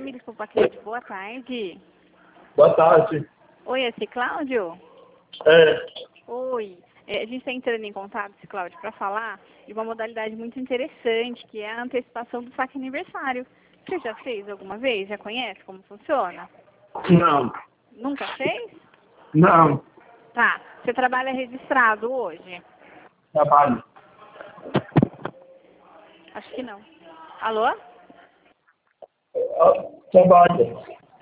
família Paquete, boa tarde. Boa tarde. Oi, esse Cláudio? É, Oi. A gente está entrando em contato, esse Cláudio, para falar de uma modalidade muito interessante, que é a antecipação do saque aniversário. Você já fez alguma vez? Já conhece como funciona? não, Nunca fez? não, Tá. Você trabalha registrado hoje? trabalho. Acho que não. Alô? Trabalho.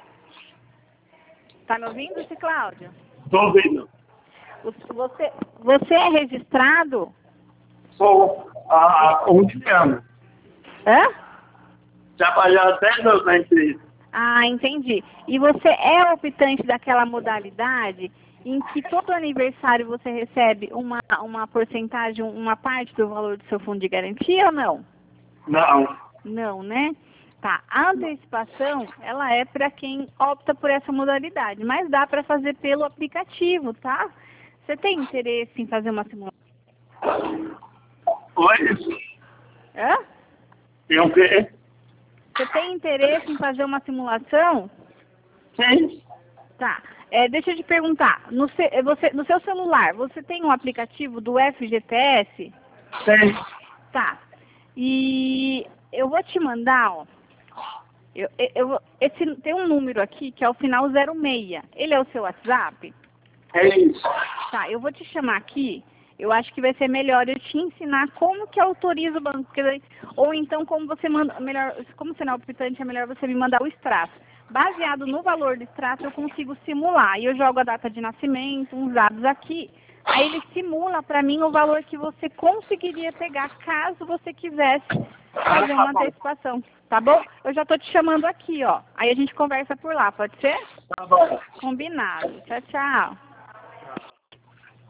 Tá me ouvindo, esse Cláudio? Estou ouvindo. Você é registrado? Sou há 11 anos. Hã? Trabalhei há 10 anos na empresa. Ah, entendi. E você é optante daquela modalidade em que todo aniversário você recebe uma porcentagem, uma parte do valor do seu fundo de garantia ou não? Não, Não, né? Tá. A antecipação, ela é para quem opta por essa modalidade, mas dá para fazer pelo aplicativo, tá? Você tem interesse em fazer uma simulação? oi? Hã? Tem o quê? Você tem interesse em fazer uma simulação? Sim, Tá. Deixa eu te perguntar, no seu celular, você tem um aplicativo do FGTS? tem. Tá. E eu vou te mandar, ó. Tem um número aqui que é o final 06. Ele é o seu WhatsApp? É isso. Tá, eu vou te chamar aqui. Eu acho que vai ser melhor eu te ensinar como que autoriza o banco. Ou então, como você manda, melhor, como você não é optante, é melhor você me mandar o extrato. Baseado no valor do extrato, eu consigo simular. E eu jogo a data de nascimento, uns dados aqui. Aí ele simula para mim o valor que você conseguiria pegar caso você quisesse fazer uma antecipação. Tá bom? Eu já tô te chamando aqui, ó. Aí a gente conversa por lá, pode ser? Tá bom. Combinado. Tchau, tchau.